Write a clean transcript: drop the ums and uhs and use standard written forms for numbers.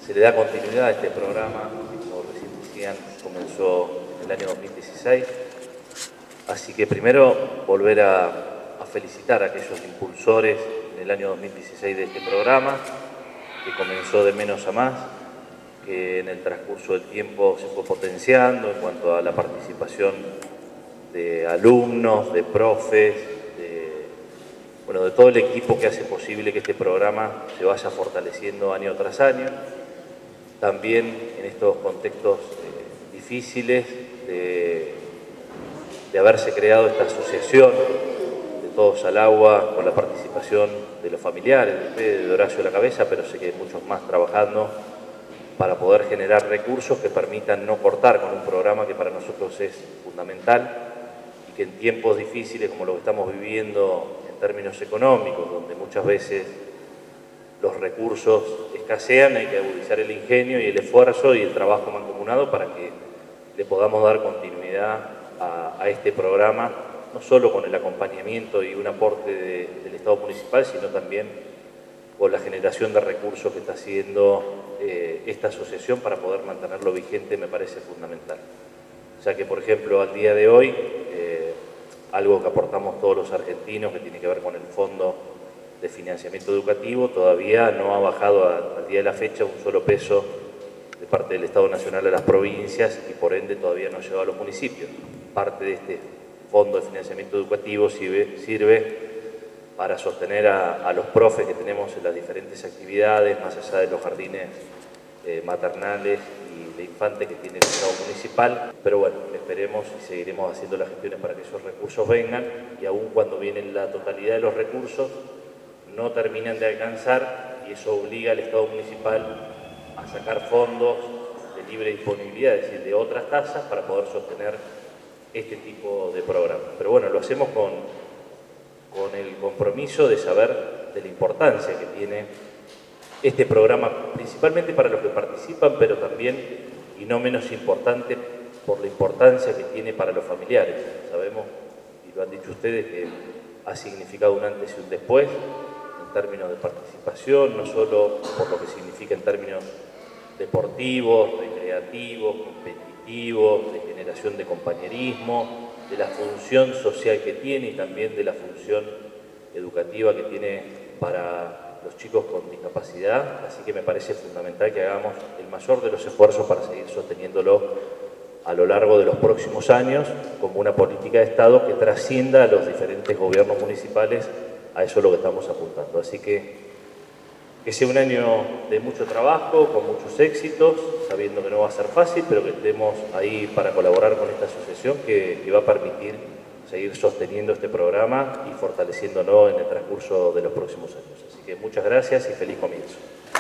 se le da continuidad a este programa, que como recién decían, comenzó en el año 2016. Así que primero volver a felicitar a aquellos impulsores en el año 2016 de este programa, que comenzó de menos a más, que en el transcurso del tiempo se fue potenciando en cuanto a la participación de alumnos, de profes, de todo el equipo que hace posible que este programa se vaya fortaleciendo año tras año. También en estos contextos difíciles de haberse creado esta asociación de Todos al Agua, con la participación de los familiares, de Horacio a la cabeza, pero sé que hay muchos más trabajando para poder generar recursos que permitan no cortar con un programa que para nosotros es fundamental y que en tiempos difíciles como lo que estamos viviendo en términos económicos, donde muchas veces los recursos escasean, hay que agudizar el ingenio y el esfuerzo y el trabajo mancomunado para que le podamos dar continuidad a este programa, no solo con el acompañamiento y un aporte del Estado municipal, sino también con la generación de recursos que está haciendo esta asociación para poder mantenerlo vigente, me parece fundamental. O sea que, por ejemplo, al día de hoy, algo que aportamos todos los argentinos, que tiene que ver con el Fondo de Financiamiento Educativo, todavía no ha bajado al día de la fecha un solo peso de parte del Estado Nacional a las provincias y por ende todavía no llega a los municipios. Parte de este Fondo de Financiamiento Educativo sirve para sostener a los profes que tenemos en las diferentes actividades, más allá de los jardines maternales y de infantes que tiene el Estado municipal. Pero bueno, esperemos y seguiremos haciendo las gestiones para que esos recursos vengan y aun cuando vienen la totalidad de los recursos, no terminan de alcanzar y eso obliga al Estado municipal a sacar fondos de libre disponibilidad, es decir, de otras tasas para poder sostener este tipo de programas. Pero bueno, lo hacemos con el compromiso de saber de la importancia que tiene este programa, principalmente para los que participan, pero también, y no menos importante, por la importancia que tiene para los familiares. Sabemos, y lo han dicho ustedes, que ha significado un antes y un después en términos de participación, no solo por lo que significa en términos deportivos, recreativos, competitivos, de generación de compañerismo, de la función social que tiene y también de la función educativa que tiene para los chicos con discapacidad. Así que me parece fundamental que hagamos el mayor de los esfuerzos para seguir sosteniéndolo a lo largo de los próximos años como una política de Estado que trascienda a los diferentes gobiernos municipales. A eso es lo que estamos apuntando. Así que sea un año de mucho trabajo, con muchos éxitos, sabiendo que no va a ser fácil, pero que estemos ahí para colaborar con esta asociación que va a permitir seguir sosteniendo este programa y fortaleciéndolo en el transcurso de los próximos años. Así que muchas gracias y feliz comienzo.